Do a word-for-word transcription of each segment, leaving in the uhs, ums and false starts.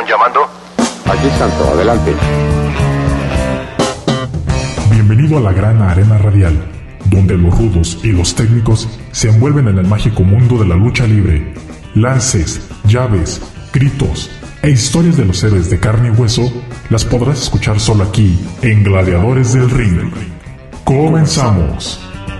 llamando? Aquí Santo, adelante. Bienvenido a la gran arena radial, donde los rudos y los técnicos se envuelven en el mágico mundo de la lucha libre. Lances, llaves, gritos e historias de los héroes de carne y hueso las podrás escuchar solo aquí, en Gladiadores del Ring. ¡Comenzamos!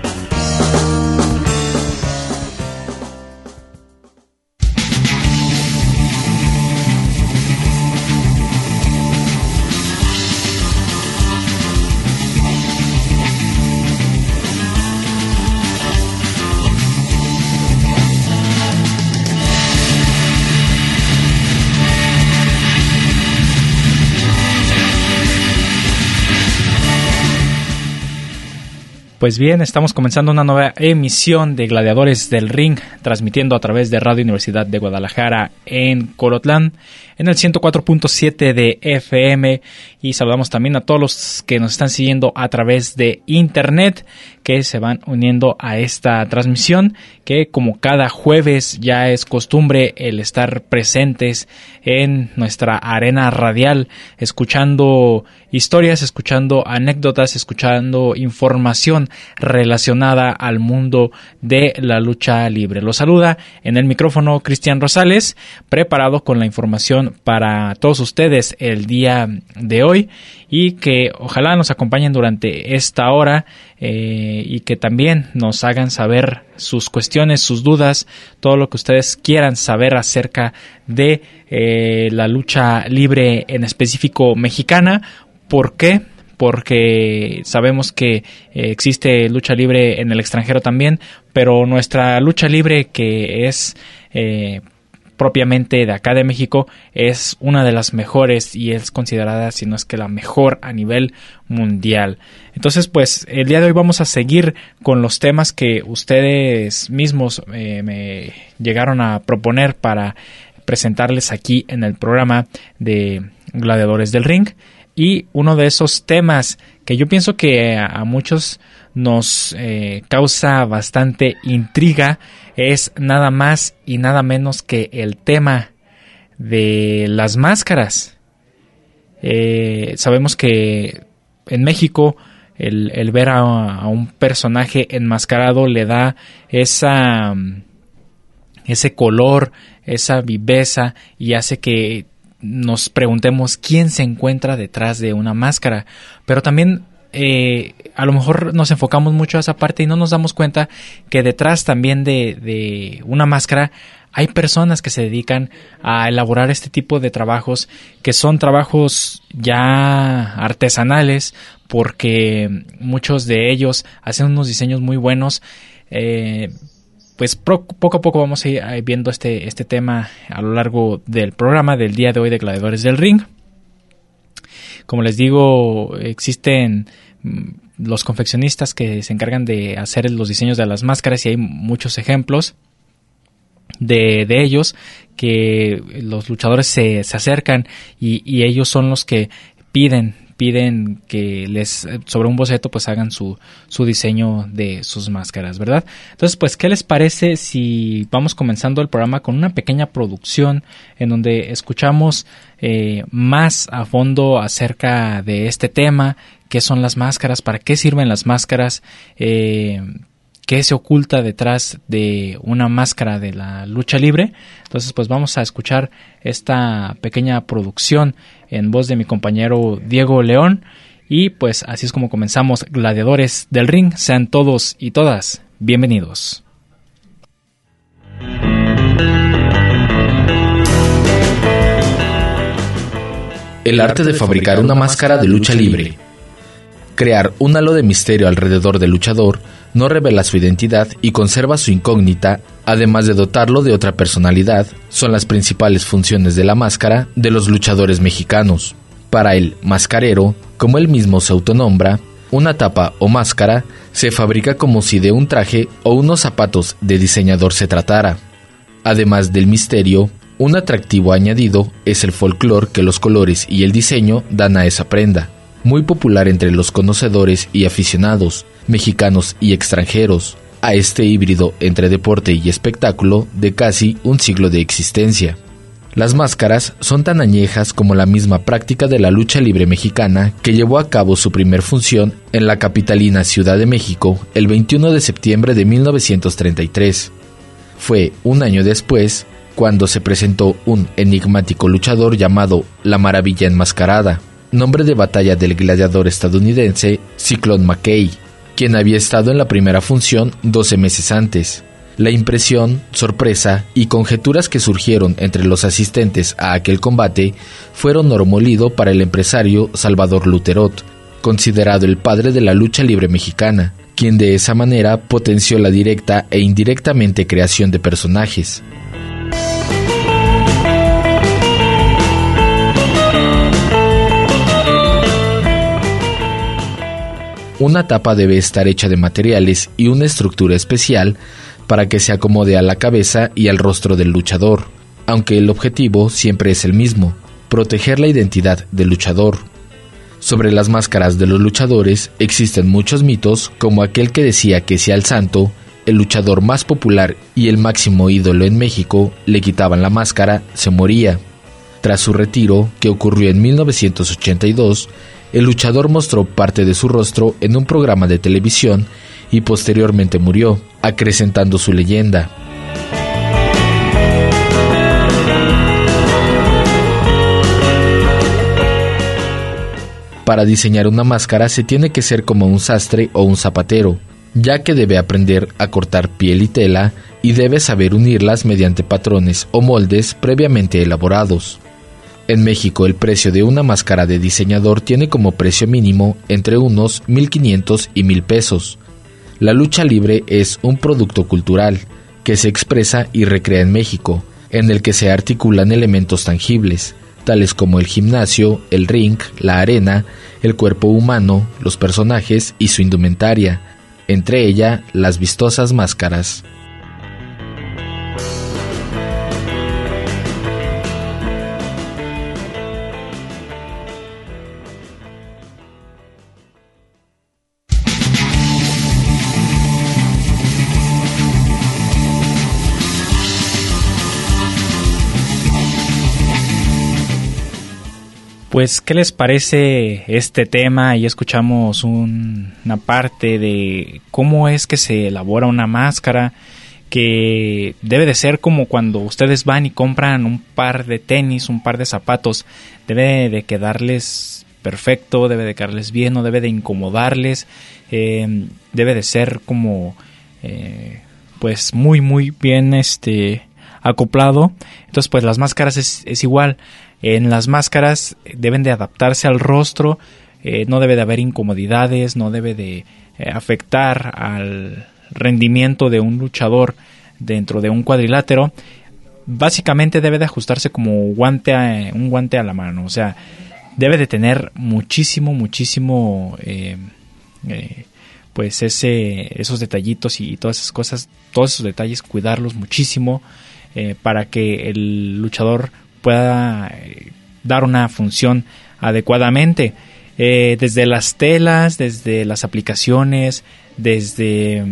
Pues bien, estamos comenzando una nueva emisión de Gladiadores del Ring, transmitiendo a través de Radio Universidad de Guadalajara en Colotlán, en el ciento cuatro punto siete de F M, y saludamos también a todos los que nos están siguiendo a través de internet, que se van uniendo a esta transmisión, que como cada jueves ya es costumbre el estar presentes en nuestra arena radial, escuchando historias, escuchando anécdotas, escuchando información relacionada al mundo de la lucha libre. Los saluda en el micrófono Cristian Rosales, preparado con la información para todos ustedes el día de hoy, y que ojalá nos acompañen durante esta hora eh, y que también nos hagan saber sus cuestiones, sus dudas, todo lo que ustedes quieran saber acerca de eh, la lucha libre, en específico mexicana. ¿Por qué? Porque sabemos que eh, existe lucha libre en el extranjero también, pero nuestra lucha libre, que es eh, propiamente de acá de México, es una de las mejores y es considerada, si no es que la mejor a nivel mundial. Entonces, pues el día de hoy vamos a seguir con los temas que ustedes mismos eh, me llegaron a proponer para presentarles aquí en el programa de Gladiadores del Ring. Y uno de esos temas que yo pienso que a, a muchos nos eh, causa bastante intriga es nada más y nada menos que el tema de las máscaras. Eh, sabemos que en México el, el ver a, a un personaje enmascarado le da esa, ese color, esa viveza, y hace que nos preguntemos quién se encuentra detrás de una máscara. Pero también eh, a lo mejor nos enfocamos mucho a esa parte y no nos damos cuenta que detrás también de, de una máscara hay personas que se dedican a elaborar este tipo de trabajos, que son trabajos ya artesanales, porque muchos de ellos hacen unos diseños muy buenos. eh, Pues poco a poco vamos a ir viendo este, este tema a lo largo del programa del día de hoy de Gladiadores del Ring. Como les digo, existen los confeccionistas que se encargan de hacer los diseños de las máscaras, y hay muchos ejemplos de, de ellos, que los luchadores se, se acercan y, y ellos son los que piden piden que les, sobre un boceto, pues hagan su, su diseño de sus máscaras, ¿verdad? Entonces, pues, ¿qué les parece si vamos comenzando el programa con una pequeña producción en donde escuchamos eh, más a fondo acerca de este tema? ¿Qué son las máscaras? ¿Para qué sirven las máscaras? Eh, ¿Qué se oculta detrás de una máscara de la lucha libre? Entonces, pues vamos a escuchar esta pequeña producción en voz de mi compañero Diego León, y pues así es como comenzamos Gladiadores del Ring. Sean todos y todas bienvenidos. El arte de fabricar una máscara de lucha libre. Crear un halo de misterio alrededor del luchador no revela su identidad y conserva su incógnita, además de dotarlo de otra personalidad, son las principales funciones de la máscara de los luchadores mexicanos. Para el mascarero, como él mismo se autonombra, una tapa o máscara se fabrica como si de un traje o unos zapatos de diseñador se tratara. Además del misterio, un atractivo añadido es el folclore que los colores y el diseño dan a esa prenda, muy popular entre los conocedores y aficionados, mexicanos y extranjeros, a este híbrido entre deporte y espectáculo de casi un siglo de existencia. Las máscaras son tan añejas como la misma práctica de la lucha libre mexicana, que llevó a cabo su primer función en la capitalina Ciudad de México el veintiuno de septiembre de mil novecientos treinta y tres. Fue un año después cuando se presentó un enigmático luchador llamado La Maravilla Enmascarada, nombre de batalla del gladiador estadounidense Cyclone McKay, quien había estado en la primera función doce meses antes. La impresión, sorpresa y conjeturas que surgieron entre los asistentes a aquel combate fueron oro molido para el empresario Salvador Luterot, considerado el padre de la lucha libre mexicana, quien de esa manera potenció la directa e indirectamente creación de personajes. Una tapa debe estar hecha de materiales y una estructura especial para que se acomode a la cabeza y al rostro del luchador, aunque el objetivo siempre es el mismo: proteger la identidad del luchador. Sobre las máscaras de los luchadores existen muchos mitos, como aquel que decía que si al Santo, el luchador más popular y el máximo ídolo en México, le quitaban la máscara, se moría. Tras su retiro, que ocurrió en mil novecientos ochenta y dos, el luchador mostró parte de su rostro en un programa de televisión y posteriormente murió, acrecentando su leyenda. Para diseñar una máscara se tiene que ser como un sastre o un zapatero, ya que debe aprender a cortar piel y tela y debe saber unirlas mediante patrones o moldes previamente elaborados. En México, el precio de una máscara de diseñador tiene como precio mínimo entre unos mil quinientos y mil pesos. La lucha libre es un producto cultural que se expresa y recrea en México, en el que se articulan elementos tangibles, tales como el gimnasio, el ring, la arena, el cuerpo humano, los personajes y su indumentaria, entre ella las vistosas máscaras. Pues, ¿qué les parece este tema? Y escuchamos un, una parte de cómo es que se elabora una máscara, que debe de ser como cuando ustedes van y compran un par de tenis, un par de zapatos. Debe de quedarles perfecto, debe de quedarles bien, no debe de incomodarles. Eh, debe de ser como, eh, pues, muy, muy bien este acoplado. Entonces, pues, las máscaras es, es igual. En las máscaras deben de adaptarse al rostro, eh, no debe de haber incomodidades, no debe de eh, afectar al rendimiento de un luchador dentro de un cuadrilátero. Básicamente debe de ajustarse como guante a, un guante a la mano, o sea, debe de tener muchísimo, muchísimo, eh, eh, pues ese, esos detallitos y todas esas cosas, todos esos detalles, cuidarlos muchísimo eh, para que el luchador pueda dar una función adecuadamente, eh, desde las telas, desde las aplicaciones, desde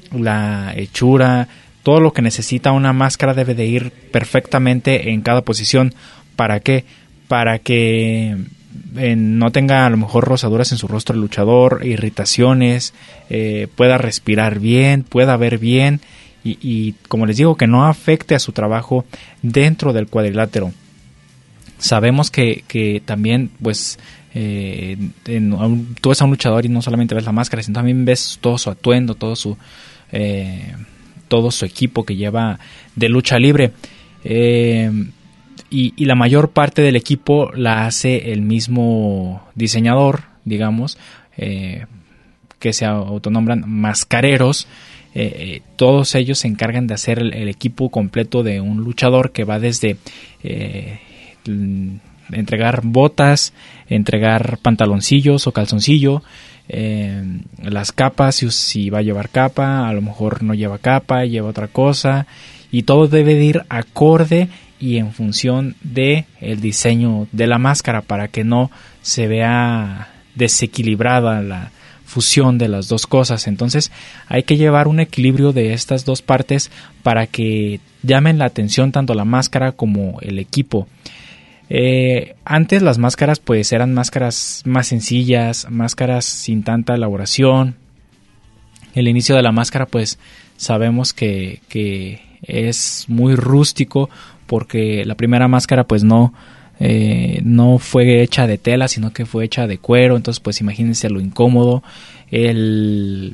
la hechura, todo lo que necesita una máscara debe de ir perfectamente en cada posición. ¿Para qué? Para que eh, no tenga a lo mejor rosaduras en su rostro el luchador, irritaciones, eh, pueda respirar bien, pueda ver bien y, y como les digo, que no afecte a su trabajo dentro del cuadrilátero. Sabemos que, que también, pues, eh, en, un, tú ves a un luchador y no solamente ves la máscara, sino también ves todo su atuendo, todo su, eh, todo su equipo que lleva de lucha libre. Eh, y, y la mayor parte del equipo la hace el mismo diseñador, digamos, eh, que se autonombran mascareros. Eh, eh, todos ellos se encargan de hacer el, el equipo completo de un luchador, que va desde eh, entregar botas, entregar pantaloncillos o calzoncillo, eh, las capas, si, si va a llevar capa, a lo mejor no lleva capa, lleva otra cosa, y todo debe de ir acorde y en función de el diseño de la máscara, para que no se vea desequilibrada la fusión de las dos cosas. Entonces hay que llevar un equilibrio de estas dos partes para que llamen la atención tanto la máscara como el equipo. Eh, antes las máscaras pues eran máscaras más sencillas, máscaras sin tanta elaboración. El inicio de la máscara pues sabemos que, que es muy rústico, porque la primera máscara pues no, eh, no fue hecha de tela, sino que fue hecha de cuero. Entonces pues imagínense lo incómodo, el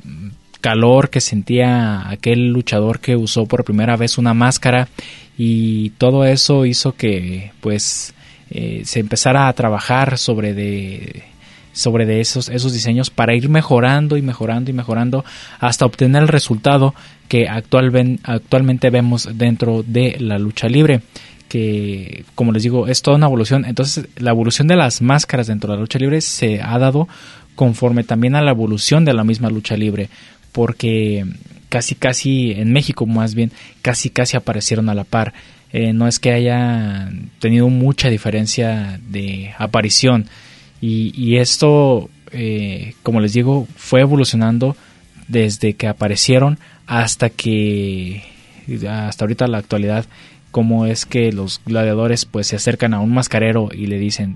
calor que sentía aquel luchador que usó por primera vez una máscara, y todo eso hizo que pues eh, se empezara a trabajar sobre de sobre de esos esos diseños para ir mejorando y mejorando y mejorando hasta obtener el resultado que actual, actualmente vemos dentro de la lucha libre, que como les digo es toda una evolución. Entonces la evolución de las máscaras dentro de la lucha libre se ha dado conforme también a la evolución de la misma lucha libre, porque casi casi en México más bien casi casi aparecieron a la par. Eh, no es que haya tenido mucha diferencia de aparición, y, y esto eh, como les digo fue evolucionando desde que aparecieron hasta que hasta ahorita la actualidad, como es que los gladiadores pues se acercan a un mascarero y le dicen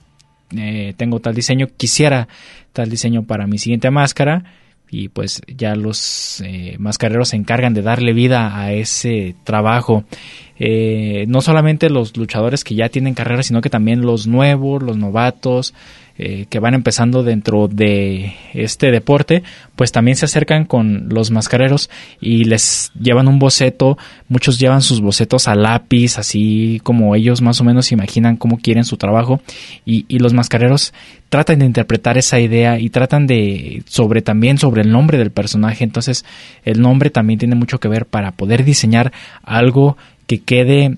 eh, tengo tal diseño, quisiera tal diseño para mi siguiente máscara, y pues ya los eh, mascareros se encargan de darle vida a ese trabajo. Eh, no solamente los luchadores que ya tienen carrera, sino que también los nuevos, los novatos eh, que van empezando dentro de este deporte, pues también se acercan con los mascareros y les llevan un boceto. Muchos llevan sus bocetos a lápiz, así como ellos más o menos imaginan cómo quieren su trabajo, y, y los mascareros tratan de interpretar esa idea y tratan de sobre también sobre el nombre del personaje. Entonces el nombre también tiene mucho que ver para poder diseñar algo que quede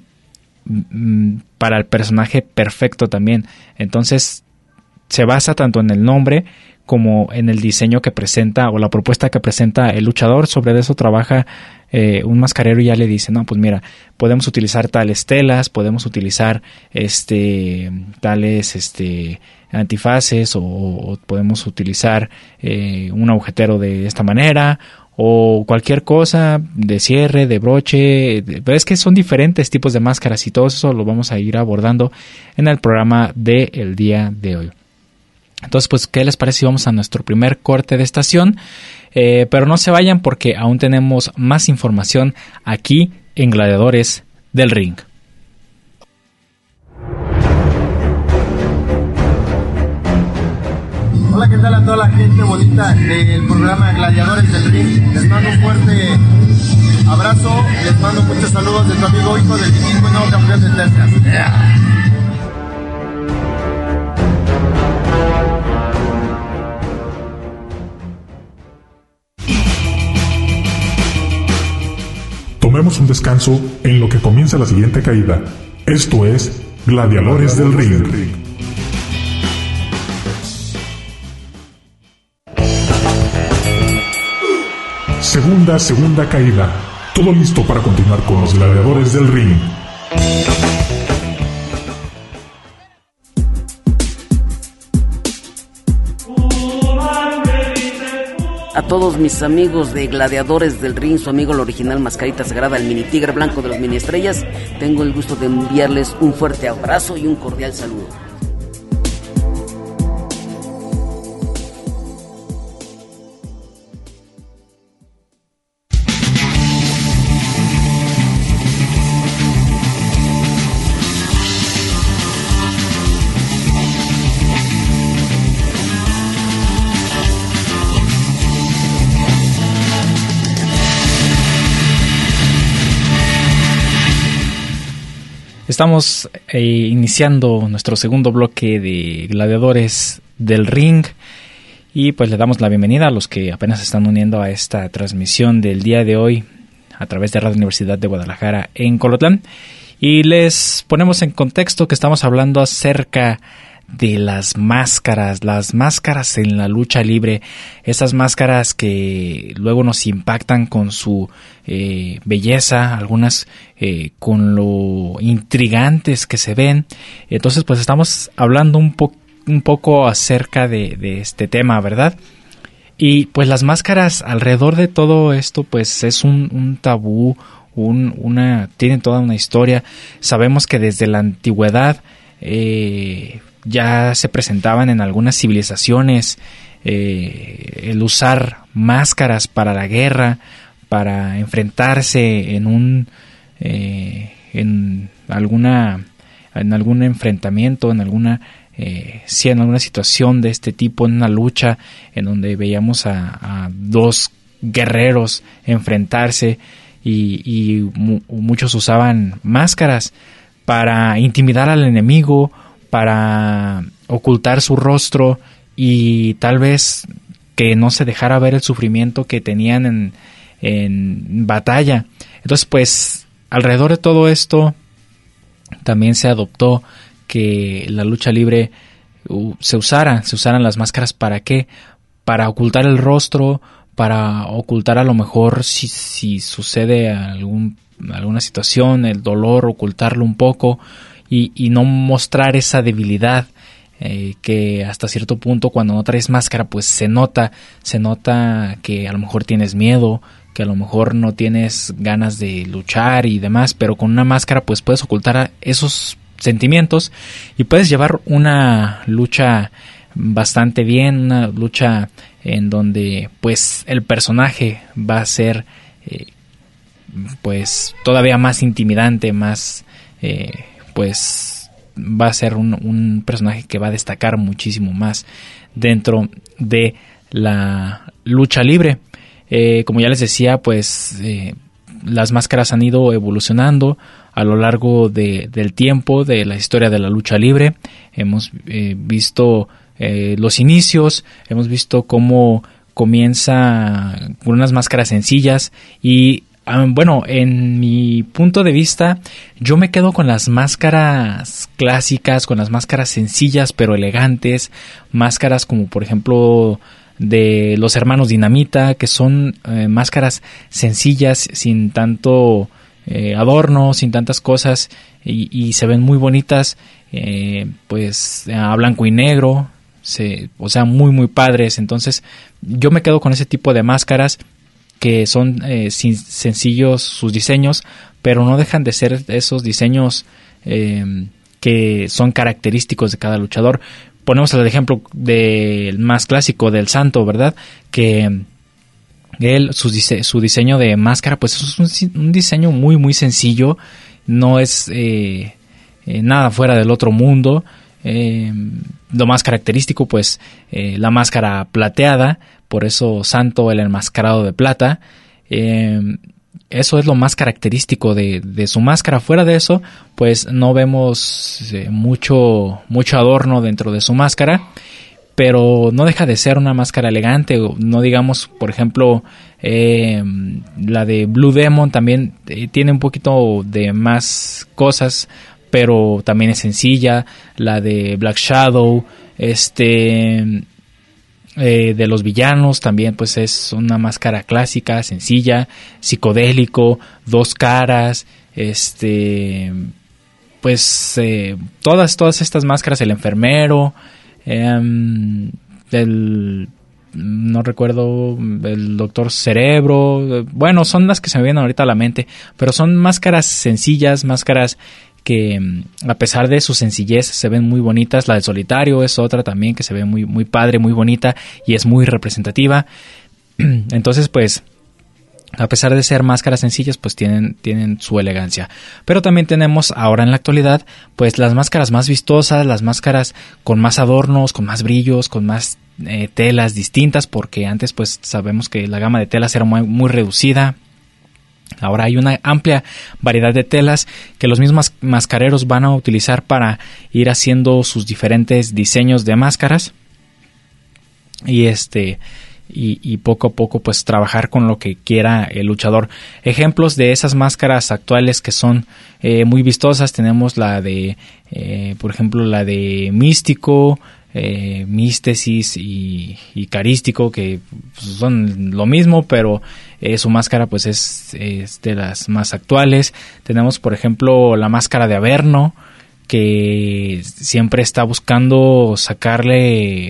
mm, para el personaje perfecto también. Entonces se basa tanto en el nombre como en el diseño que presenta o la propuesta que presenta el luchador. Sobre eso trabaja eh, un mascarero y ya le dice, no, pues mira, podemos utilizar tales telas, podemos utilizar este tales este antifaces, o, o podemos utilizar eh, un agujetero de esta manera, o cualquier cosa de cierre, de broche. Pero es que son diferentes tipos de máscaras, y todo eso lo vamos a ir abordando en el programa del día de hoy. Entonces, pues, ¿qué les parece si vamos a nuestro primer corte de estación? Eh, pero no se vayan, porque aún tenemos más información aquí en Gladiadores del Ring. Hola, ¿qué tal a toda la gente bonita del programa Gladiadores del Ring? Les mando un fuerte abrazo, les mando muchos saludos de tu amigo hijo del vikingo y nuevo campeón de Texas. Yeah. Tomemos un descanso en lo que comienza la siguiente caída. Esto es Gladiadores del Ring. Segunda, segunda caída. Todo listo para continuar con los Gladiadores del Ring. A todos mis amigos de Gladiadores del Ring, su amigo el original Mascarita Sagrada, el mini tigre blanco de los mini estrellas, tengo el gusto de enviarles un fuerte abrazo y un cordial saludo. Estamos eh, iniciando nuestro segundo bloque de Gladiadores del Ring, y pues le damos la bienvenida a los que apenas se están uniendo a esta transmisión del día de hoy a través de Radio Universidad de Guadalajara en Colotlán, y les ponemos en contexto que estamos hablando acerca de las máscaras, las máscaras en la lucha libre, esas máscaras que luego nos impactan con su eh, belleza, algunas eh, con lo intrigantes que se ven. Entonces pues estamos hablando un, po- un poco acerca de, de este tema, ¿verdad? Y pues las máscaras alrededor de todo esto pues es un, un tabú, un, una, tienen toda una historia. Sabemos que desde la antigüedad eh, ya se presentaban en algunas civilizaciones eh, el usar máscaras para la guerra, para enfrentarse en un eh, en alguna en algún enfrentamiento, en alguna Eh, sí, en alguna situación de este tipo, en una lucha en donde veíamos a, a dos guerreros enfrentarse y, y mu- muchos usaban máscaras para intimidar al enemigo, para ocultar su rostro y tal vez que no se dejara ver el sufrimiento que tenían en, en batalla. Entonces, pues, alrededor de todo esto también se adoptó que la lucha libre uh, se usara, se usaran las máscaras. ¿Para qué? Para ocultar el rostro, para ocultar a lo mejor si, si sucede algún, alguna situación, el dolor, ocultarlo un poco y, y no mostrar esa debilidad eh, que hasta cierto punto cuando no traes máscara pues se nota, se nota que a lo mejor tienes miedo, que a lo mejor no tienes ganas de luchar y demás, pero con una máscara pues puedes ocultar esos sentimientos y puedes llevar una lucha bastante bien, una lucha en donde pues el personaje va a ser eh, pues todavía más intimidante, más eh, pues va a ser un, un personaje que va a destacar muchísimo más dentro de la lucha libre. Eh, como ya les decía, pues eh, las máscaras han ido evolucionando a lo largo de, del tiempo de la historia de la lucha libre. Hemos eh, visto eh, los inicios, hemos visto cómo comienza con unas máscaras sencillas y um, bueno, en mi punto de vista yo me quedo con las máscaras clásicas, con las máscaras sencillas pero elegantes, máscaras como por ejemplo de los hermanos Dinamita, que son eh, máscaras sencillas, sin tanto eh, adorno, sin tantas cosas, y, y se ven muy bonitas, eh, pues a blanco y negro, se, o sea, muy muy padres. Entonces yo me quedo con ese tipo de máscaras que son eh, sin, sencillos sus diseños, pero no dejan de ser esos diseños eh, que son característicos de cada luchador. Ponemos el ejemplo del más clásico del Santo, ¿verdad? Que él, su, dise- su diseño de máscara, pues es un, un diseño muy, muy sencillo. No es eh, eh, nada fuera del otro mundo. Eh, lo más característico, pues, eh, la máscara plateada. Por eso Santo, el enmascarado de plata. Eh, Eso es lo más característico de, de su máscara. Fuera de eso, pues no vemos eh, mucho, mucho adorno dentro de su máscara, pero no deja de ser una máscara elegante. No digamos, por ejemplo, eh, la de Blue Demon también eh, tiene un poquito de más cosas, pero también es sencilla. La de Black Shadow, este... Eh, de los villanos también pues es una máscara clásica, sencilla, psicodélico, dos caras, este pues eh, todas todas estas máscaras, el enfermero, eh, el no recuerdo, el doctor Cerebro, bueno, son las que se me vienen ahorita a la mente, pero son máscaras sencillas, máscaras que a pesar de su sencillez se ven muy bonitas. La del Solitario es otra también que se ve muy, muy padre, muy bonita y es muy representativa. Entonces pues a pesar de ser máscaras sencillas pues tienen, tienen su elegancia. Pero también tenemos ahora en la actualidad pues las máscaras más vistosas, las máscaras con más adornos, con más brillos, con más eh, telas distintas, porque antes pues sabemos que la gama de telas era muy, muy reducida. Ahora hay una amplia variedad de telas que los mismos mascareros van a utilizar para ir haciendo sus diferentes diseños de máscaras y este y, y poco a poco pues trabajar con lo que quiera el luchador. Ejemplos de esas máscaras actuales que son eh, muy vistosas, tenemos la de eh, por ejemplo la de Místico, Eh, Místesis y, y Carístico, que pues, son lo mismo, pero eh, su máscara pues es, es de las más actuales. Tenemos por ejemplo la máscara de Averno, que siempre está buscando sacarle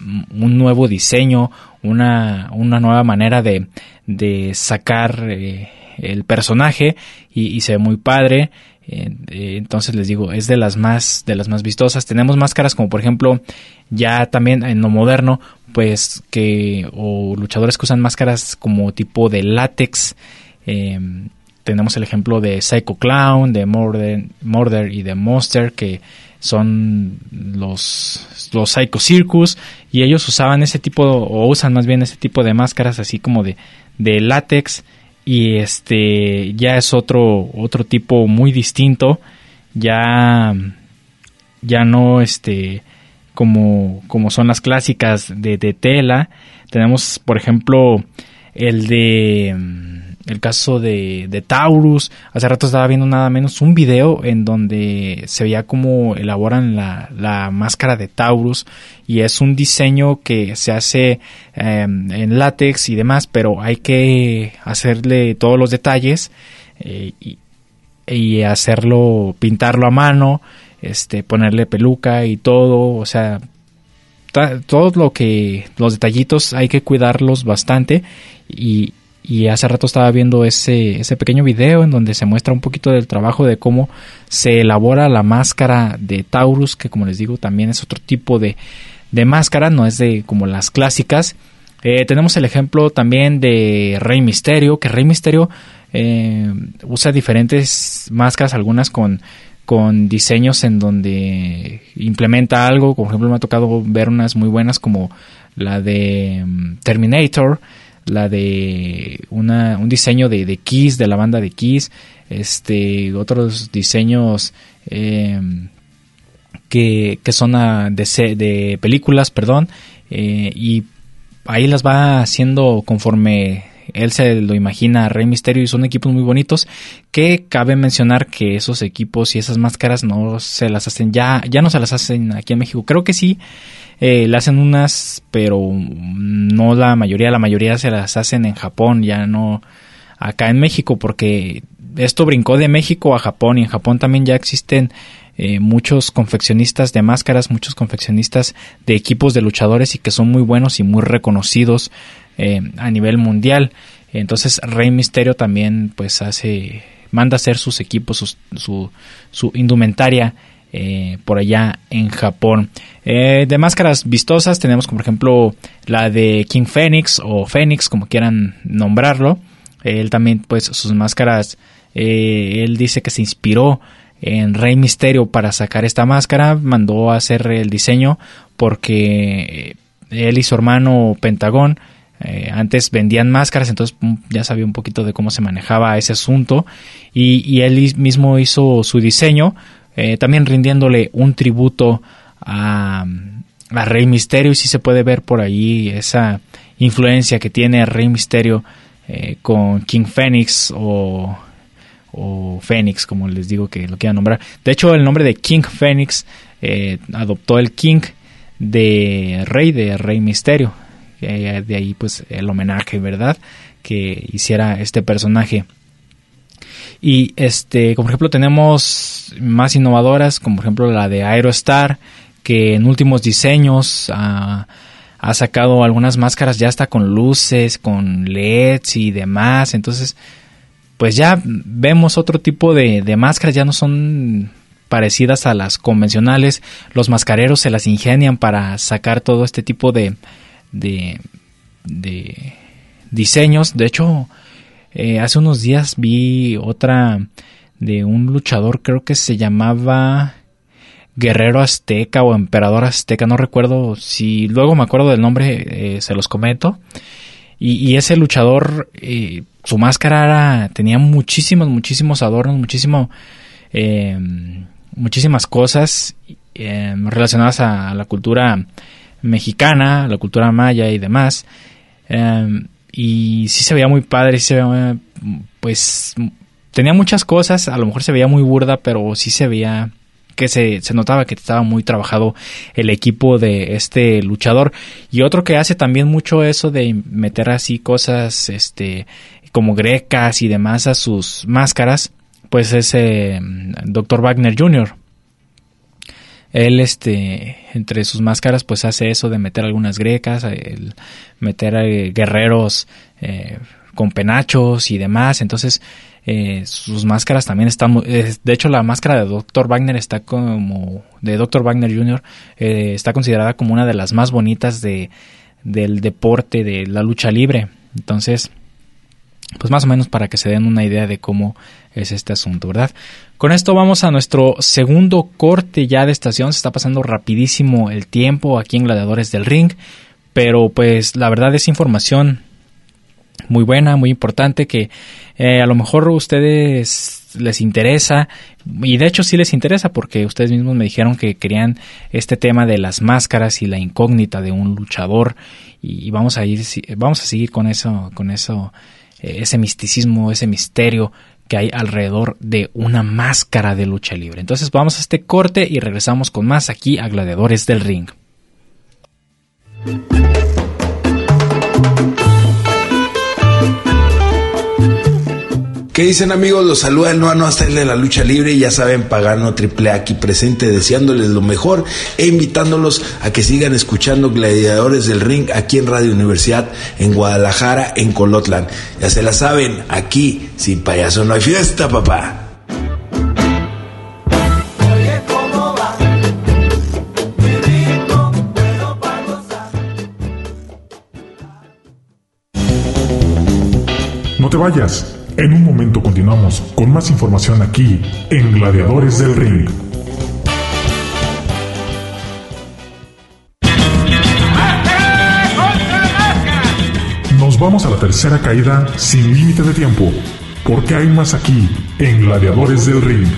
un nuevo diseño, una, una nueva manera de, de sacar eh, el personaje y, y se ve muy padre. Eh, eh, entonces les digo, es de las más de las más vistosas. Tenemos máscaras como por ejemplo ya también en lo moderno, pues que o luchadores que usan máscaras como tipo de látex. Eh, tenemos el ejemplo de Psycho Clown, de Murder, Murder y de Monster, que son los los Psycho Circus, y ellos usaban ese tipo o usan más bien ese tipo de máscaras así como de de látex. Y este ya es otro otro tipo muy distinto, ya ya no este como como son las clásicas de, de tela. Tenemos por ejemplo el de el caso de, de Taurus. Hace rato estaba viendo nada menos un video en donde se veía cómo elaboran la, la máscara de Taurus, y es un diseño que se hace eh, en látex y demás, pero hay que hacerle todos los detalles eh, y, y hacerlo, pintarlo a mano, este, ponerle peluca y todo, o sea, ta, todo lo que, los detallitos hay que cuidarlos bastante. y Y hace rato estaba viendo ese, ese pequeño video en donde se muestra un poquito del trabajo de cómo se elabora la máscara de Taurus, que como les digo también es otro tipo de, de máscara, no es de como las clásicas. Eh, tenemos el ejemplo también de Rey Mysterio, que Rey Mysterio eh, usa diferentes máscaras, algunas con, con diseños en donde implementa algo. Por ejemplo, me ha tocado ver unas muy buenas como la de um, Terminator, la de una, un diseño de, de Kiss, de la banda de Kiss, este, otros diseños eh, que, que son a, de, de películas, perdón, eh, y ahí las va haciendo conforme él se lo imagina a Rey Mysterio, y son equipos muy bonitos, que cabe mencionar que esos equipos y esas máscaras no se las hacen, ya, ya no se las hacen aquí en México. Creo que sí, Eh, le hacen unas, pero no la mayoría, la mayoría se las hacen en Japón, ya no acá en México, porque esto brincó de México a Japón, y en Japón también ya existen eh, muchos confeccionistas de máscaras, muchos confeccionistas de equipos de luchadores, y que son muy buenos y muy reconocidos eh, a nivel mundial. Entonces Rey Mysterio también pues hace, manda a hacer sus equipos, sus, su, su indumentaria Eh, por allá en Japón. Eh, de máscaras vistosas tenemos como por ejemplo la de King Phoenix, o Phoenix como quieran nombrarlo. Eh, él también pues sus máscaras, eh, él dice que se inspiró en Rey Mysterio para sacar esta máscara, mandó a hacer el diseño porque él y su hermano Pentagón eh, antes vendían máscaras, entonces ya sabía un poquito de cómo se manejaba ese asunto, y, y él mismo hizo su diseño. Eh, también rindiéndole un tributo a, a Rey Mysterio, y sí se puede ver por ahí esa influencia que tiene Rey Mysterio eh, con King Phoenix o, o Phoenix, como les digo que lo quieran nombrar. De hecho, el nombre de King Phoenix eh, adoptó el King de Rey, de Rey Mysterio. Eh, de ahí pues el homenaje, ¿verdad?, que hiciera este personaje. Y este, como por ejemplo tenemos más innovadoras, como por ejemplo la de Aerostar, que en últimos diseños ha, ha sacado algunas máscaras ya hasta con luces, con L E Ds y demás. Entonces pues ya vemos otro tipo de, de máscaras, ya no son parecidas a las convencionales. Los mascareros se las ingenian para sacar todo este tipo de, de, de diseños. De hecho, Eh, hace unos días vi otra de un luchador, creo que se llamaba Guerrero Azteca o Emperador Azteca, no recuerdo, si luego me acuerdo del nombre eh, se los comento. Y, y ese luchador, eh, su máscara era, tenía muchísimos, muchísimos adornos, muchísimo, eh, muchísimas cosas eh, relacionadas a, a la cultura mexicana, a la cultura maya y demás. Eh, Y sí se veía muy padre, sí se veía, pues tenía muchas cosas, a lo mejor se veía muy burda, pero sí se veía que se, se notaba que estaba muy trabajado el equipo de este luchador. Y otro que hace también mucho eso de meter así cosas este como grecas y demás a sus máscaras, pues es eh, doctor Wagner junior él, este, entre sus máscaras, pues hace eso de meter algunas grecas, el meter eh, guerreros eh, con penachos y demás. Entonces, eh, sus máscaras también están muy, eh, de hecho, la máscara de doctor Wagner está como, de doctor Wagner junior, eh, está considerada como una de las más bonitas de, del deporte, de la lucha libre. Entonces, pues más o menos para que se den una idea de cómo es este asunto, ¿verdad? Con esto vamos a nuestro segundo corte ya de estación. Se está pasando rapidísimo el tiempo aquí en Gladiadores del Ring, pero pues la verdad es información muy buena, muy importante, que eh, a lo mejor a ustedes les interesa, y de hecho sí les interesa, porque ustedes mismos me dijeron que querían este tema de las máscaras y la incógnita de un luchador, y vamos a ir, vamos a seguir con eso, con eso, eh, ese misticismo, ese misterio que hay alrededor de una máscara de lucha libre. Entonces vamos a este corte y regresamos con más aquí a Gladiadores del Ring. ¿Qué dicen, amigos? Los saluda el Noano hasta el de la lucha libre, y ya saben, Pagano Triple A aquí presente, deseándoles lo mejor e invitándolos a que sigan escuchando Gladiadores del Ring aquí en Radio Universidad en Guadalajara, en Colotlán. Ya se la saben, aquí sin payaso no hay fiesta, papá. No te vayas. En un momento continuamos con más información aquí en Gladiadores del Ring. Nos vamos a la tercera caída sin límite de tiempo, porque hay más aquí en Gladiadores del Ring.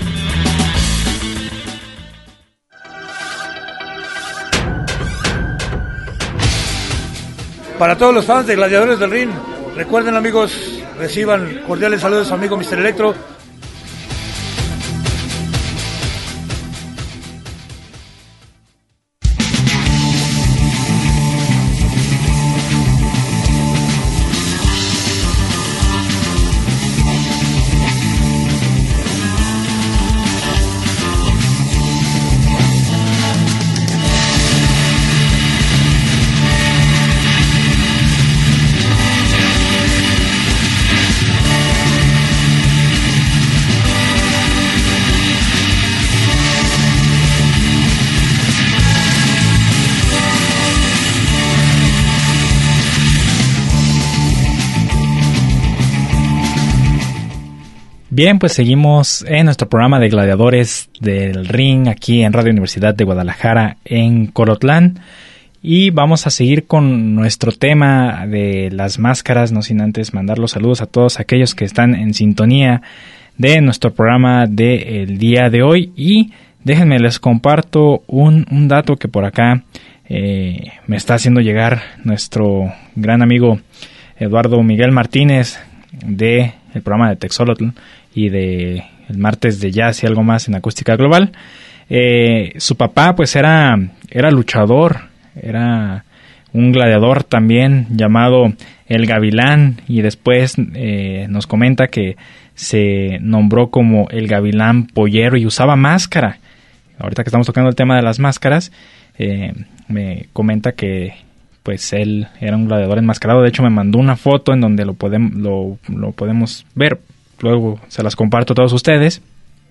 Para todos los fans de Gladiadores del Ring, recuerden, amigos, reciban cordiales saludos a su amigo mister Electro. Bien, pues seguimos en nuestro programa de Gladiadores del Ring aquí en Radio Universidad de Guadalajara en Colotlán, y vamos a seguir con nuestro tema de las máscaras, no sin antes mandar los saludos a todos aquellos que están en sintonía de nuestro programa del día de hoy. Y déjenme les comparto un, un dato que por acá eh, me está haciendo llegar nuestro gran amigo Eduardo Miguel Martínez de el programa de Texolotl y de el martes de jazz y algo más en Acústica Global. Eh, su papá pues era, era luchador, era un gladiador también llamado El Gavilán, y después eh, nos comenta que se nombró como El Gavilán Pollero y usaba máscara. Ahorita que estamos tocando el tema de las máscaras, eh, me comenta que pues él era un gladiador enmascarado. De hecho, me mandó una foto en donde lo podemos, lo, lo podemos ver. Luego se las comparto a todos ustedes.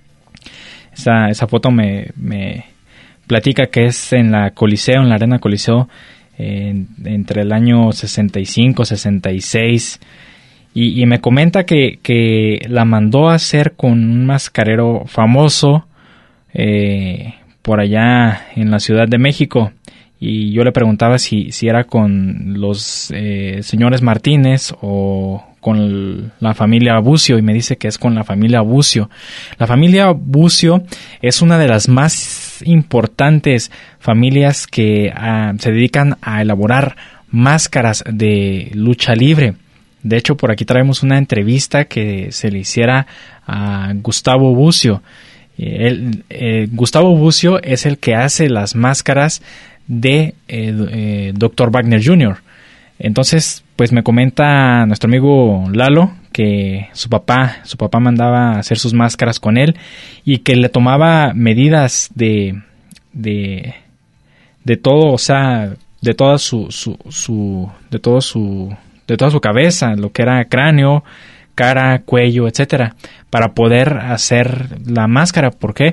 Esa, esa foto me, me platica que es en la Coliseo, en la Arena Coliseo, eh, entre el año sesenta y cinco, sesenta y seis. Y, y me comenta que, que la mandó a hacer con un mascarero famoso eh, por allá en la Ciudad de México. Y yo le preguntaba si, si era con los eh, señores Martínez o con la familia Bucio, y me dice que es con la familia Bucio. La familia Bucio es una de las más importantes familias que uh, se dedican a elaborar máscaras de lucha libre. De hecho, por aquí traemos una entrevista que se le hiciera a Gustavo Bucio. El, eh, Gustavo Bucio es el que hace las máscaras de eh, eh, doctor Wagner junior Entonces, pues me comenta nuestro amigo Lalo que su papá, su papá mandaba a hacer sus máscaras con él y que le tomaba medidas de, de, de todo, o sea, de toda su, su, su, de todo su, de toda su cabeza, lo que era cráneo, cara, cuello, etcétera, para poder hacer la máscara. ¿Por qué?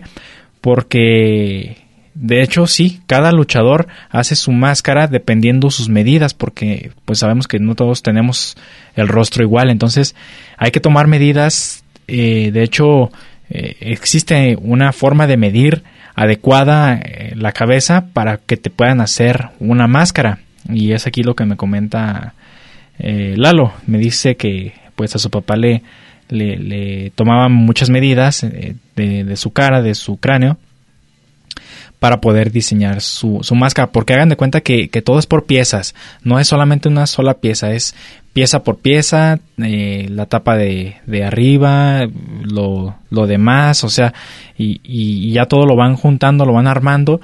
Porque de hecho sí, cada luchador hace su máscara dependiendo sus medidas, porque pues sabemos que no todos tenemos el rostro igual, entonces hay que tomar medidas. Eh, de hecho eh, existe una forma de medir adecuada eh, la cabeza para que te puedan hacer una máscara, y es aquí lo que me comenta eh, Lalo. Me dice que pues a su papá le, le, le tomaban muchas medidas eh, de, de su cara, de su cráneo, para poder diseñar su, su máscara, porque hagan de cuenta que, que todo es por piezas, no es solamente una sola pieza, es pieza por pieza, eh, la tapa de, de arriba, lo, lo demás, o sea, y, y ya todo lo van juntando, lo van armando,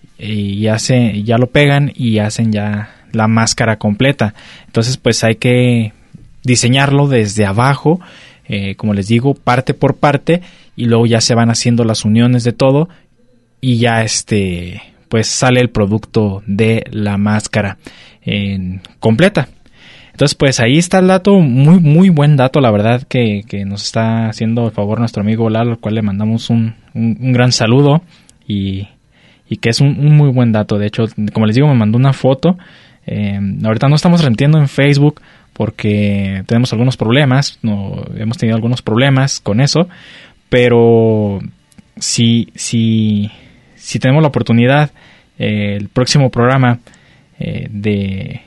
y hace, ya lo pegan y hacen ya la máscara completa. Entonces pues hay que diseñarlo desde abajo, eh, como les digo, parte por parte, y luego ya se van haciendo las uniones de todo, y ya este pues sale el producto de la máscara en completa. Entonces pues ahí está el dato, muy muy buen dato, la verdad, que, que nos está haciendo el favor nuestro amigo Lalo, al cual le mandamos un, un, un gran saludo, y, y que es un, un muy buen dato. De hecho, como les digo, me mandó una foto. Eh, ahorita no estamos transmitiendo en Facebook porque tenemos algunos problemas, no hemos tenido algunos problemas con eso, pero si si si tenemos la oportunidad, eh, el próximo programa eh, de,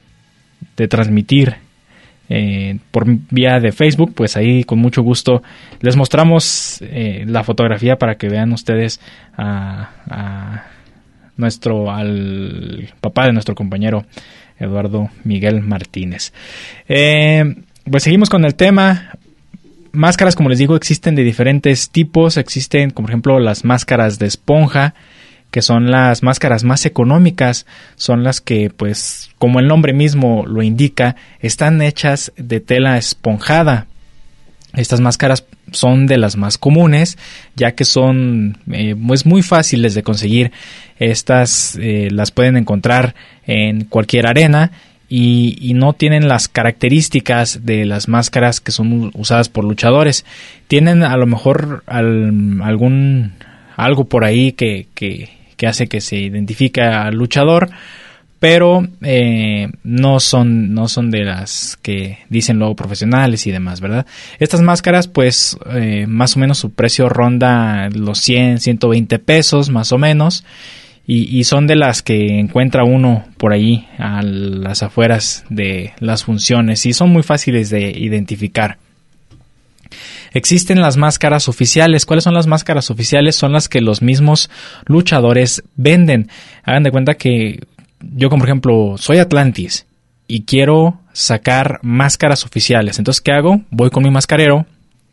de transmitir eh, por vía de Facebook, pues ahí con mucho gusto les mostramos eh, la fotografía para que vean ustedes a, a nuestro, al papá de nuestro compañero Eduardo Miguel Martínez. Eh, pues seguimos con el tema. Máscaras, como les digo, existen de diferentes tipos. Existen, como por ejemplo, las máscaras de esponja, que son las máscaras más económicas. Son las que, pues, como el nombre mismo lo indica, están hechas de tela esponjada. Estas máscaras son de las más comunes, ya que son eh, pues muy fáciles de conseguir. Estas eh, las pueden encontrar en cualquier arena. Y, y no tienen las características de las máscaras que son usadas por luchadores. Tienen a lo mejor al, algún algo por ahí que, que, que hace que se identifique al luchador, pero eh, no son no son de las que dicen luego profesionales y demás, ¿verdad? Estas máscaras, pues eh, más o menos su precio ronda los cien, ciento veinte pesos más o menos. Y, y son de las que encuentra uno por ahí a las afueras de las funciones, y son muy fáciles de identificar. Existen las máscaras oficiales. ¿Cuáles son las máscaras oficiales? Son las que los mismos luchadores venden. Hagan de cuenta que yo, como por ejemplo, soy Atlantis y quiero sacar máscaras oficiales. Entonces, ¿qué hago? Voy con mi mascarero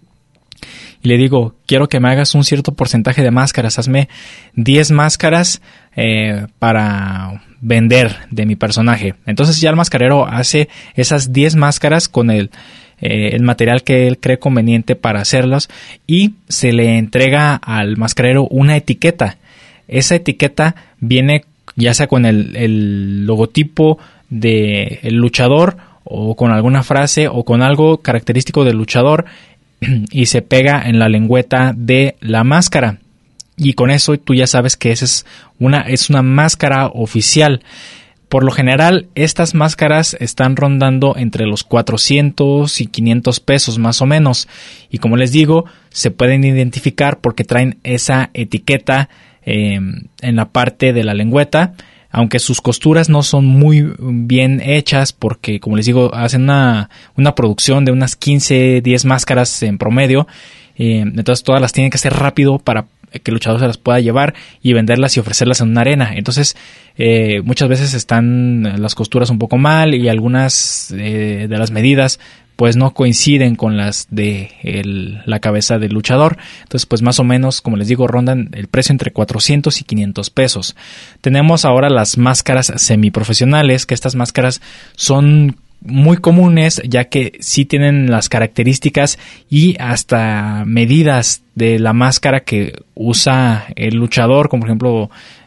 y le digo, quiero que me hagas un cierto porcentaje de máscaras, hazme diez máscaras eh, para vender de mi personaje. Entonces ya el mascarero hace esas diez máscaras con el, eh, el material que él cree conveniente para hacerlas, y se le entrega al mascarero una etiqueta. Esa etiqueta viene ya sea con el, el logotipo del luchador, o con alguna frase, o con algo característico del luchador, y se pega en la lengüeta de la máscara, y con eso tú ya sabes que esa es una, es una máscara oficial. Por lo general estas máscaras están rondando entre los cuatrocientos y quinientos pesos más o menos, y como les digo, se pueden identificar porque traen esa etiqueta eh, en la parte de la lengüeta, aunque sus costuras no son muy bien hechas, porque como les digo, hacen una, una producción de unas quince, diez máscaras en promedio, eh, entonces todas las tienen que hacer rápido para que el luchador se las pueda llevar y venderlas y ofrecerlas en una arena. Entonces eh, muchas veces están las costuras un poco mal, y algunas eh, de las medidas pues no coinciden con las de el, la cabeza del luchador. Entonces pues más o menos, como les digo, rondan el precio entre cuatrocientos y quinientos pesos. Tenemos ahora las máscaras semiprofesionales, que estas máscaras son muy comunes, ya que sí tienen las características y hasta medidas de la máscara que usa el luchador, como por ejemplo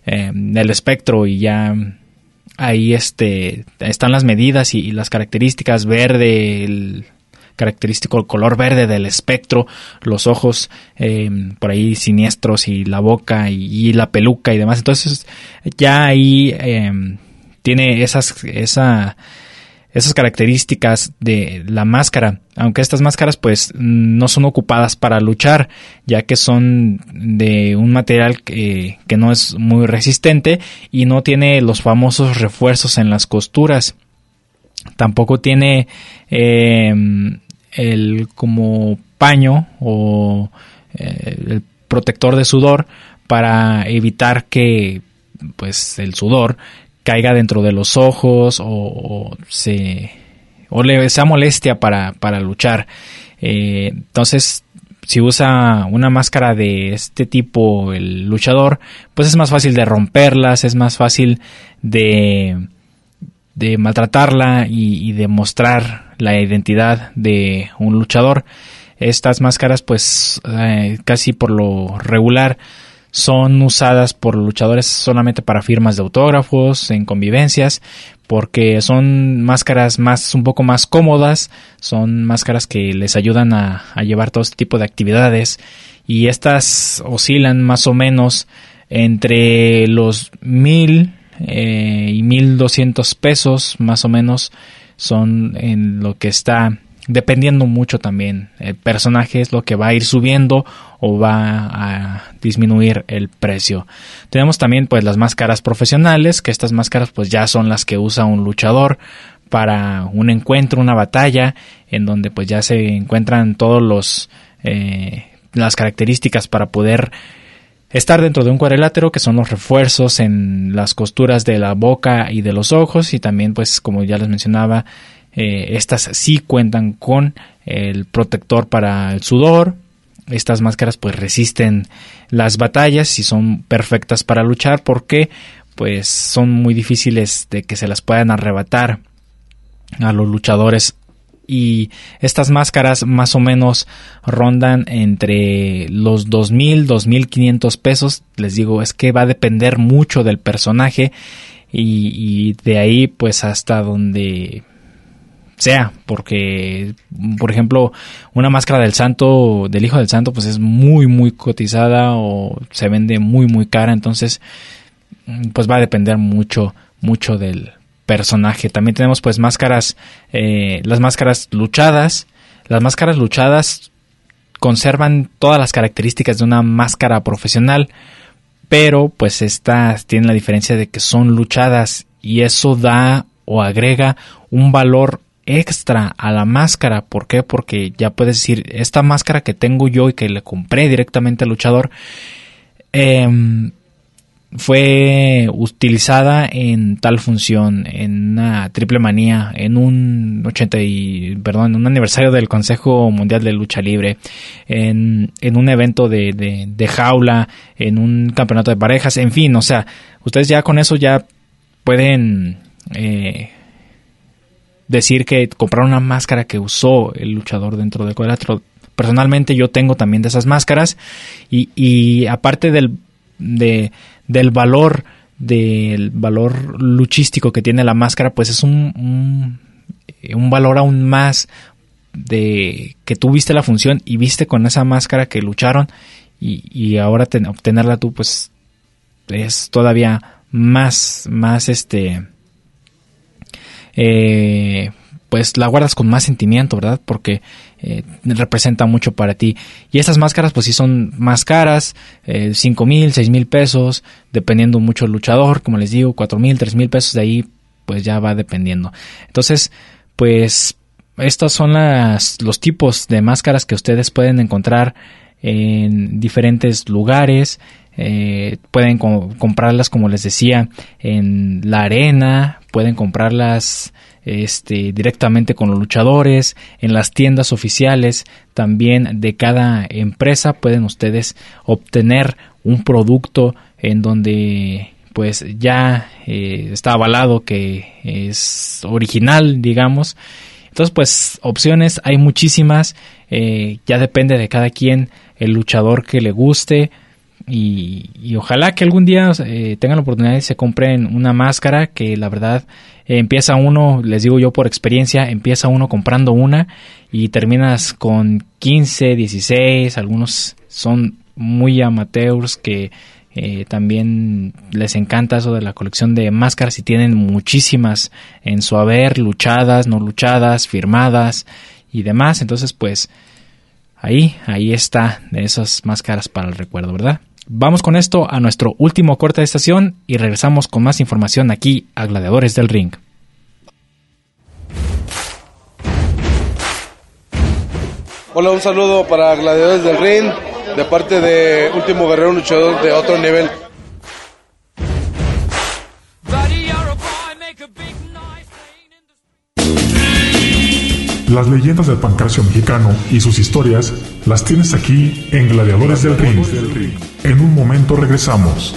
eh, el espectro y ya ahí este están las medidas y, y las características, verde, el característico color verde del espectro, los ojos eh, por ahí siniestros y la boca y, y la peluca y demás. Entonces ya ahí eh, tiene esas esa esas características de la máscara, aunque estas máscaras pues no son ocupadas para luchar, ya que son de un material que, que no es muy resistente y no tiene los famosos refuerzos en las costuras. Tampoco tiene eh, el como paño o eh, el protector de sudor para evitar que pues el sudor caiga dentro de los ojos o, o se o le sea molestia para, para luchar. Eh, entonces, si usa una máscara de este tipo el luchador, pues es más fácil de romperlas, es más fácil de, de maltratarla y, y de mostrar la identidad de un luchador. Estas máscaras, pues eh, casi por lo regular son usadas por luchadores solamente para firmas de autógrafos, en convivencias, porque son máscaras más un poco más cómodas, son máscaras que les ayudan a, a llevar todo este tipo de actividades, y estas oscilan más o menos entre los mil eh, y mil doscientos pesos, más o menos son en lo que está, dependiendo mucho también el personaje, es lo que va a ir subiendo o va a disminuir el precio. Tenemos también pues las máscaras profesionales, que estas máscaras pues ya son las que usa un luchador para un encuentro, una batalla, en donde pues ya se encuentran todos los eh, las características para poder estar dentro de un cuadrilátero, que son los refuerzos en las costuras de la boca y de los ojos, y también pues como ya les mencionaba, Eh, estas sí cuentan con el protector para el sudor. Estas máscaras pues resisten las batallas y son perfectas para luchar, porque pues son muy difíciles de que se las puedan arrebatar a los luchadores. Y estas máscaras más o menos rondan entre los dos mil, dos mil quinientos pesos. Les digo, es que va a depender mucho del personaje y, y de ahí pues hasta donde sea, porque por ejemplo una máscara del santo, del hijo del santo, pues es muy muy cotizada o se vende muy muy cara, entonces pues va a depender mucho mucho del personaje. También tenemos pues máscaras, eh, las máscaras luchadas. Las máscaras luchadas conservan todas las características de una máscara profesional, pero pues estas tienen la diferencia de que son luchadas, y eso da o agrega un valor extra a la máscara. ¿Por qué? Porque ya puedes decir, esta máscara que tengo yo y que le compré directamente al luchador eh, fue utilizada en tal función, en una triple manía, en un ochenta y perdón, en un aniversario del Consejo Mundial de Lucha Libre, en, en un evento de, de, de jaula, en un campeonato de parejas, en fin, o sea, ustedes ya con eso ya pueden eh, decir que compraron una máscara que usó el luchador dentro del cuadrilátero. Personalmente yo tengo también de esas máscaras, y, y aparte del, de, del valor del valor luchístico que tiene la máscara, pues es un, un, un valor aún más de que tú viste la función y viste con esa máscara que lucharon, y, y ahora ten, obtenerla tú pues es todavía más, más este... Eh, pues la guardas con más sentimiento, ¿verdad? Porque eh, representa mucho para ti. Y estas máscaras pues sí son más caras, eh, cinco mil, seis mil pesos, dependiendo mucho el luchador, como les digo, cuatro mil, tres mil pesos, de ahí pues ya va dependiendo. Entonces, pues estos son las, los tipos de máscaras que ustedes pueden encontrar en diferentes lugares. Eh, pueden co- comprarlas, como les decía, en la arena, pueden comprarlas este, directamente con los luchadores, en las tiendas oficiales también de cada empresa. Pueden ustedes obtener un producto en donde pues ya eh, está avalado que es original, digamos. Entonces pues opciones hay muchísimas, eh, ya depende de cada quien, el luchador que le guste. Y, y ojalá que algún día eh, tengan la oportunidad y se compren una máscara, que la verdad eh, empieza uno, les digo yo por experiencia, empieza uno comprando una y terminas con quince, dieciséis, algunos son muy amateurs que eh, también les encanta eso de la colección de máscaras y tienen muchísimas en su haber, luchadas, no luchadas, firmadas y demás. Entonces pues ahí, ahí está esas máscaras para el recuerdo, ¿verdad? Vamos con esto a nuestro último corte de estación y regresamos con más información aquí a Gladiadores del Ring. Hola, un saludo para Gladiadores del Ring, de parte de Último Guerrero, luchador de otro nivel. Las leyendas del pancracio mexicano y sus historias las tienes aquí en Gladiadores del Ring. En un momento regresamos.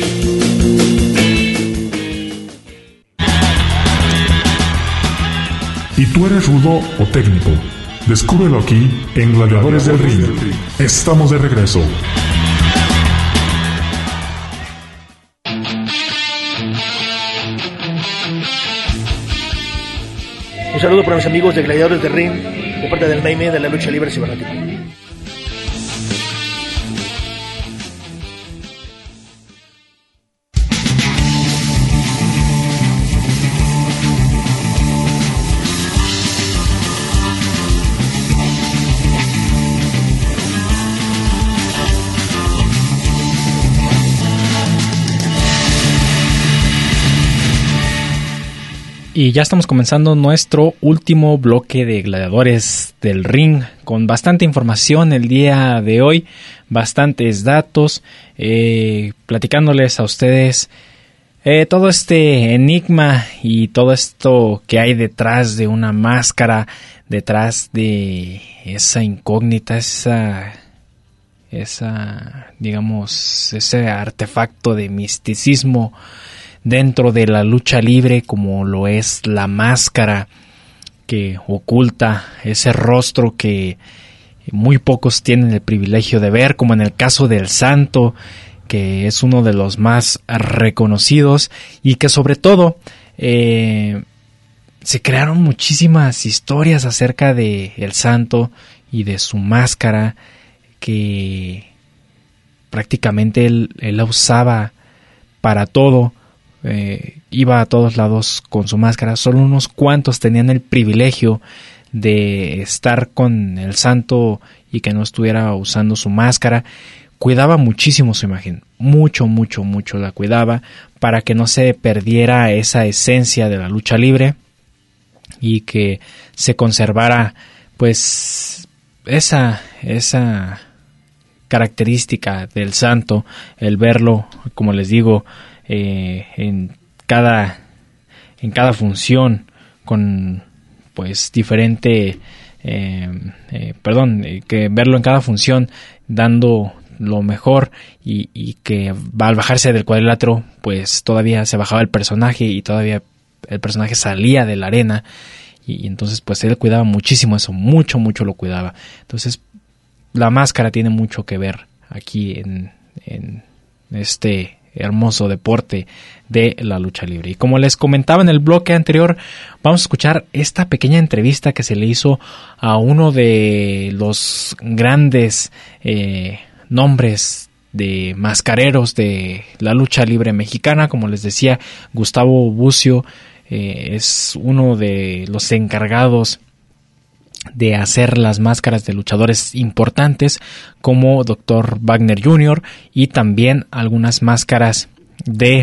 ¿Y tú eres rudo o técnico? Descúbrelo aquí en Gladiadores del Ring. Estamos de regreso. Un saludo para mis amigos de Gladiadores del Ring, de parte del Meme de la lucha libre cibernética. Y ya estamos comenzando nuestro último bloque de Gladiadores del Ring, con bastante información el día de hoy, bastantes datos, eh, platicándoles a ustedes eh, todo este enigma y todo esto que hay detrás de una máscara, detrás de esa incógnita, esa, esa, digamos, ese artefacto de misticismo dentro de la lucha libre, como lo es la máscara que oculta ese rostro que muy pocos tienen el privilegio de ver, como en el caso del Santo, que es uno de los más reconocidos y que sobre todo eh, se crearon muchísimas historias acerca de el Santo y de su máscara, que prácticamente él, él la usaba para todo. Eh, iba a todos lados con su máscara. Solo unos cuantos tenían el privilegio de estar con el Santo y que no estuviera usando su máscara. Cuidaba muchísimo su imagen, mucho, mucho, mucho la cuidaba para que no se perdiera esa esencia de la lucha libre y que se conservara pues esa, esa característica del Santo, el verlo, como les digo, Eh, en cada en cada función con pues diferente eh, eh, perdón eh, que verlo en cada función dando lo mejor y, y que al bajarse del cuadrilátero pues todavía se bajaba el personaje y todavía el personaje salía de la arena y, y entonces pues él cuidaba muchísimo eso, mucho mucho lo cuidaba. Entonces la máscara tiene mucho que ver aquí en, en este hermoso deporte de la lucha libre. Y como les comentaba en el bloque anterior, vamos a escuchar esta pequeña entrevista que se le hizo a uno de los grandes eh, nombres de mascareros de la lucha libre mexicana. Como les decía, Gustavo Bucio eh, es uno de los encargados de hacer las máscaras de luchadores importantes como doctor Wagner junior y también algunas máscaras de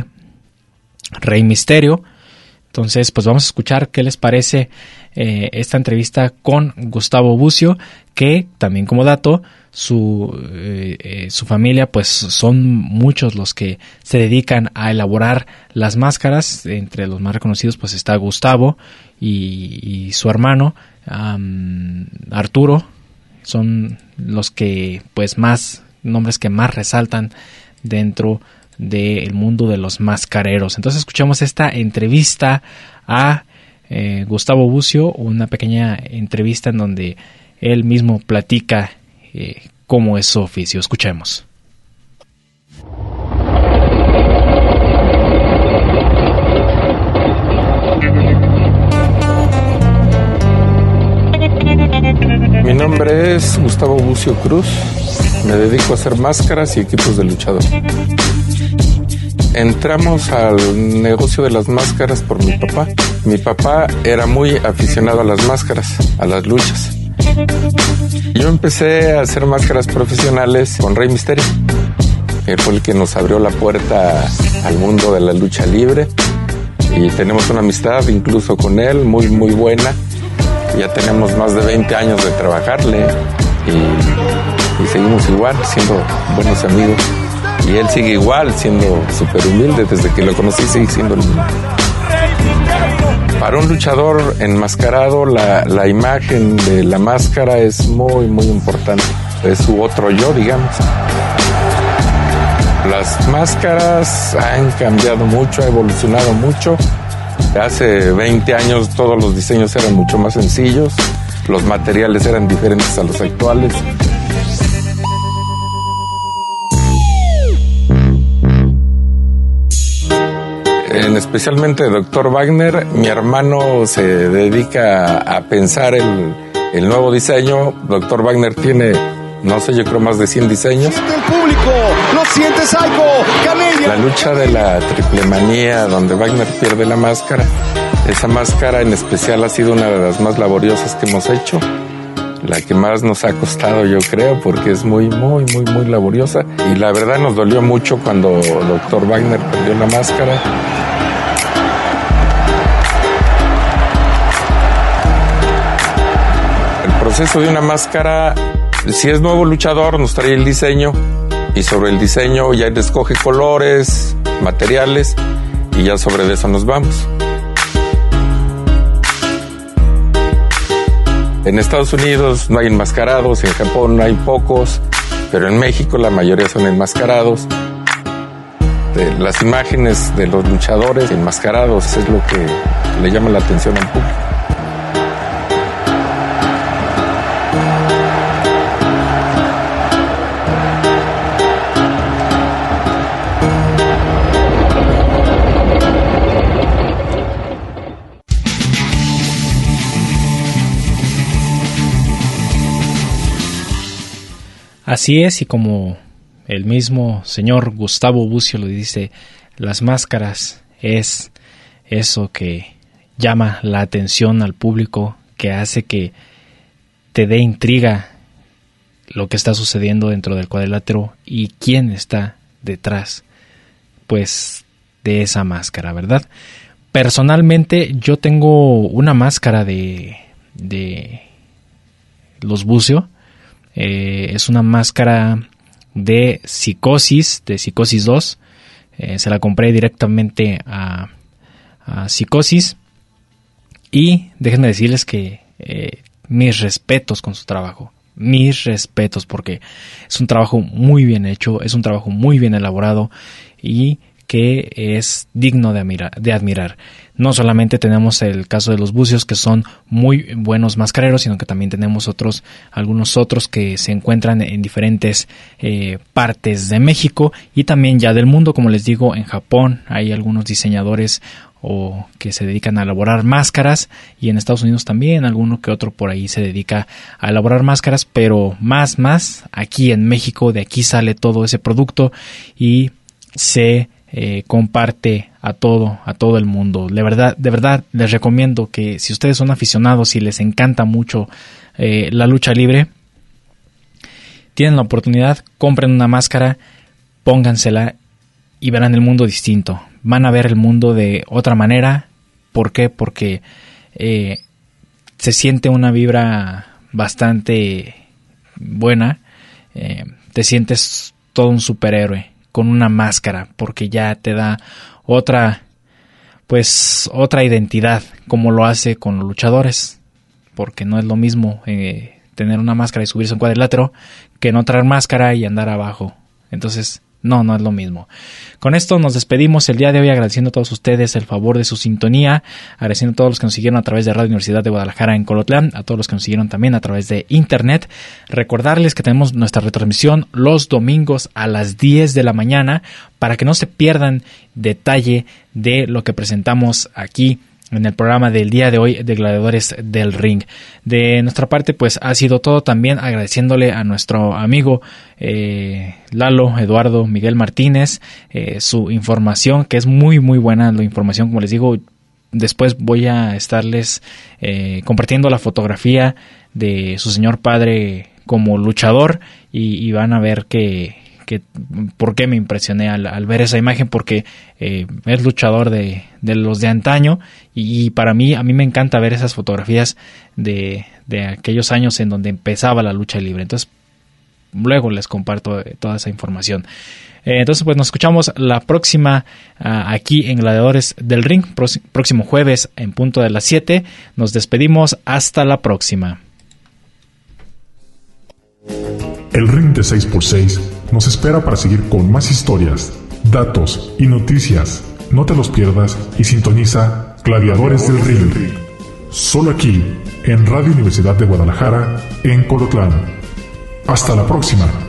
Rey Misterio. Entonces pues vamos a escuchar qué les parece eh, esta entrevista con Gustavo Bucio, que también como dato su, eh, eh, su familia pues son muchos los que se dedican a elaborar las máscaras. Entre los más reconocidos pues está Gustavo y, y su hermano Um, Arturo. Son los que pues más nombres que más resaltan dentro del mundo de los mascareros. Entonces escuchamos esta entrevista a eh, Gustavo Bucio, una pequeña entrevista en donde él mismo platica eh, cómo es su oficio. Escuchemos. Bucio Cruz. Me dedico a hacer máscaras y equipos de luchador. Entramos al negocio de las máscaras por mi papá. Mi papá era muy aficionado a las máscaras, a las luchas. Yo empecé a hacer máscaras profesionales con Rey Misterio. Él fue el que nos abrió la puerta al mundo de la lucha libre. Y tenemos una amistad incluso con él, muy, muy buena. Ya tenemos más de veinte años de trabajarle. Y, y seguimos igual, siendo buenos amigos. Y él sigue igual, siendo súper humilde. Desde que lo conocí sigue siendo el mismo. Para un luchador enmascarado, la, la imagen de la máscara es muy, muy importante. Es su otro yo, digamos. Las máscaras han cambiado mucho, ha evolucionado mucho. Hace veinte años todos los diseños eran mucho más sencillos. Los materiales eran diferentes a los actuales. En especialmente doctor Wagner, mi hermano se dedica a pensar el, el nuevo diseño. doctor Wagner tiene, no sé, yo creo más de cien diseños. El público, lo sientes algo, Canella. La lucha de la triple manía, donde Wagner pierde la máscara. Esa máscara en especial ha sido una de las más laboriosas que hemos hecho. La que más nos ha costado, yo creo, porque es muy, muy, muy, muy laboriosa. Y la verdad nos dolió mucho cuando doctor Wagner perdió la máscara. El proceso de una máscara, si es nuevo luchador, nos trae el diseño. Y sobre el diseño ya él escoge colores, materiales, y ya sobre eso nos vamos. En Estados Unidos no hay enmascarados, en Japón hay pocos, pero en México la mayoría son enmascarados. De las imágenes de los luchadores enmascarados es lo que le llama la atención al público. Así es, y como el mismo señor Gustavo Bucio lo dice, las máscaras es eso que llama la atención al público, que hace que te dé intriga lo que está sucediendo dentro del cuadrilátero y quién está detrás, pues, de esa máscara, ¿verdad? Personalmente, yo tengo una máscara de, de los Bucio. Eh, es una máscara de Psicosis, de Psicosis dos. Eh, se la compré directamente a, a Psicosis. Y déjenme decirles que eh, mis respetos con su trabajo. Mis respetos, porque es un trabajo muy bien hecho, es un trabajo muy bien elaborado y que es digno de admirar, de admirar. No solamente tenemos el caso de los Bucios, que son muy buenos mascareros, sino que también tenemos otros, algunos otros que se encuentran en diferentes eh, partes de México y también ya del mundo. Como les digo, en Japón hay algunos diseñadores o que se dedican a elaborar máscaras, y en Estados Unidos también alguno que otro por ahí se dedica a elaborar máscaras, pero más, más aquí en México, de aquí sale todo ese producto y se Eh, comparte a todo, a todo el mundo. De verdad, de verdad les recomiendo que si ustedes son aficionados y les encanta mucho eh, la lucha libre, tienen la oportunidad, compren una máscara, póngansela y verán el mundo distinto. Van a ver el mundo de otra manera. ¿Por qué? Porque eh, se siente una vibra bastante buena. Eh, te sientes todo un superhéroe con una máscara, porque ya te da otra, pues otra identidad, como lo hace con los luchadores, porque no es lo mismo eh, tener una máscara y subirse a un cuadrilátero que no traer máscara y andar abajo. Entonces, no, no es lo mismo. Con esto nos despedimos el día de hoy, agradeciendo a todos ustedes el favor de su sintonía, agradeciendo a todos los que nos siguieron a través de Radio Universidad de Guadalajara en Colotlán, a todos los que nos siguieron también a través de internet. Recordarles que tenemos nuestra retransmisión los domingos a las diez de la mañana para que no se pierdan detalle de lo que presentamos aquí en el programa del día de hoy de Gladiadores del Ring. De nuestra parte, pues ha sido todo, también agradeciéndole a nuestro amigo eh, Lalo Eduardo Miguel Martínez eh, su información, que es muy muy buena la información. Como les digo, después voy a estarles eh, compartiendo la fotografía de su señor padre como luchador y, y van a ver que que por qué me impresioné al, al ver esa imagen, porque eh, es luchador de, de los de antaño y, y para mí, a mí me encanta ver esas fotografías de, de aquellos años en donde empezaba la lucha libre. Entonces, luego les comparto toda esa información. Eh, entonces, pues nos escuchamos la próxima uh, aquí en Gladiadores del Ring, próximo jueves en punto de las siete. Nos despedimos, hasta la próxima. El Ring de seis por seis nos espera para seguir con más historias, datos y noticias. No te los pierdas y sintoniza Gladiadores del Ring. Solo aquí, en Radio Universidad de Guadalajara, en Colotlán. Hasta la próxima.